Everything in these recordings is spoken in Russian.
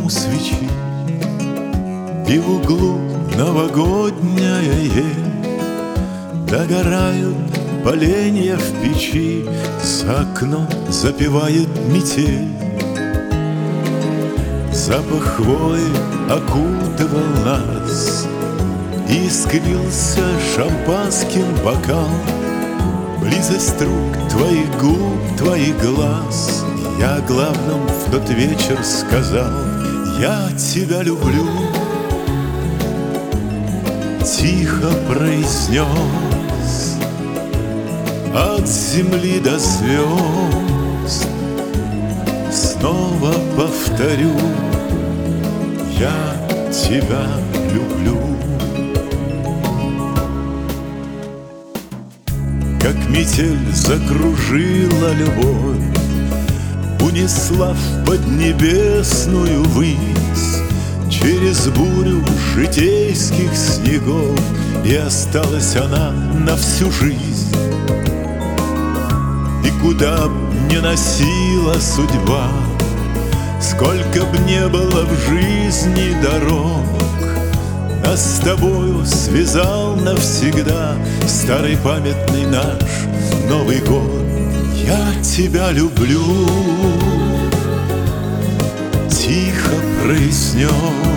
огнем свечи, и в углу новогодняя ель. Догорают поленья в печи, за окном запевает метель. Запах хвои окутывал нас, и искрился шампанским бокал. Близость рук, твоих губ, твоих глаз. Я о главном в тот вечер сказал: я тебя люблю. Тихо произнес, от земли до звезд. Снова повторю: я тебя люблю. Как метель закружила любовь, унесла в поднебесную высь, через бурю житейских снегов, и осталась она на всю жизнь. И куда б ни носила судьба, сколько б не было в жизни дорог, нас с тобою связал навсегда старый памятный наш Новый год. Я тебя люблю, тихо произнес,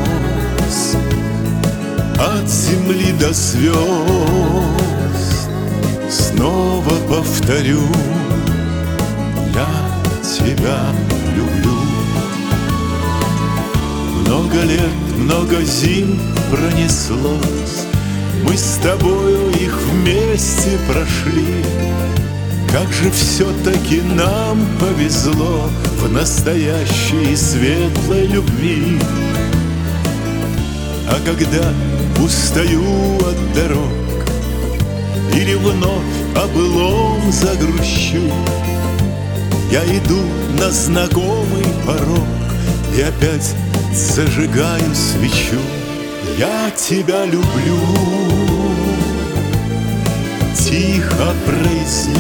от земли до звезд. Снова повторю: я тебя люблю. Много лет, много зим пронеслось, мы с тобою их вместе прошли. Как же все-таки нам повезло в настоящей светлой любви. А когда устаю от дорог или вновь о былом загрущу, я иду на знакомый порог и опять зажигаю свечу. Я тебя люблю, тихо произнес,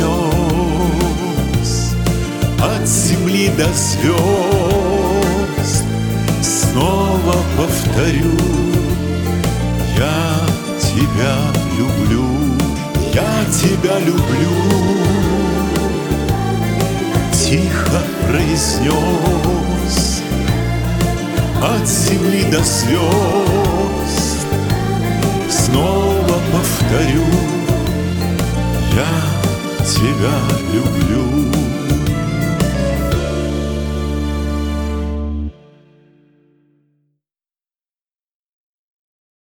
от земли до звезд. Снова повторю: я тебя люблю, я тебя люблю. Тихо произнес, от земли до звезд. Снова повторю: я тебя люблю.